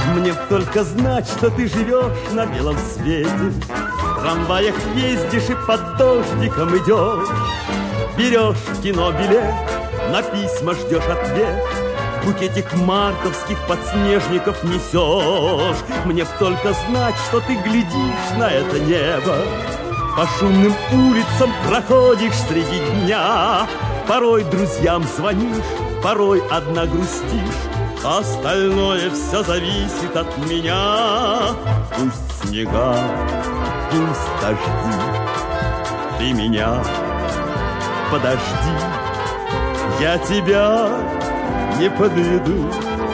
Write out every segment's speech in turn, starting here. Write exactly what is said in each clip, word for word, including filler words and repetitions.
Мне б только знать, что ты живешь на белом свете, в трамваях ездишь и под дождиком идешь, берешь в кино билет, на письма ждешь ответ, букетик мартовских подснежников несешь. Мне б только знать, что ты глядишь на это небо, по шумным улицам проходишь среди дня, порой друзьям звонишь, порой одна грустишь. Остальное все зависит от меня. Пусть снега, пусть дожди, ты меня подожди, я тебя не подведу,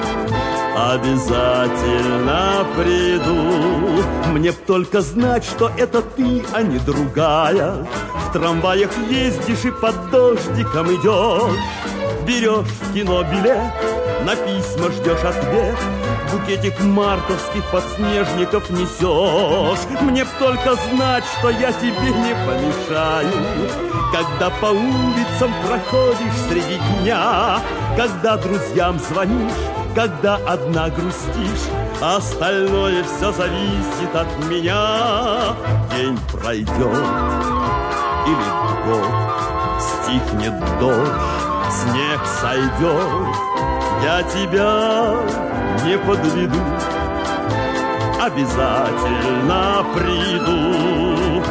обязательно приду. Мне б только знать, что это ты, а не другая. В трамваях ездишь и под дождиком идешь, берешь в кино билет, на письма ждешь ответ, букетик мартовских подснежников несешь. Мне б только знать, что я тебе не помешаю, когда по улицам проходишь среди дня, когда друзьям звонишь, когда одна грустишь. Остальное все зависит от меня. День пройдет или год, стихнет дождь, снег сойдет, я тебя не подведу, обязательно приду.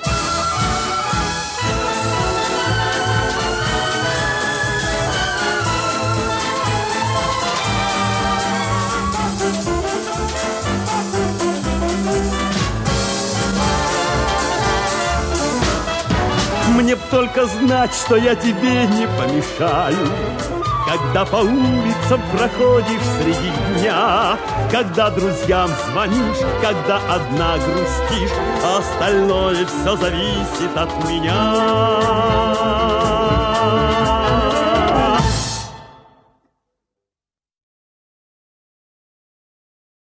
Мне б только знать, что я тебе не помешаю, когда по улицам проходишь среди дня, когда друзьям звонишь, когда одна грустишь. Остальное все зависит от меня.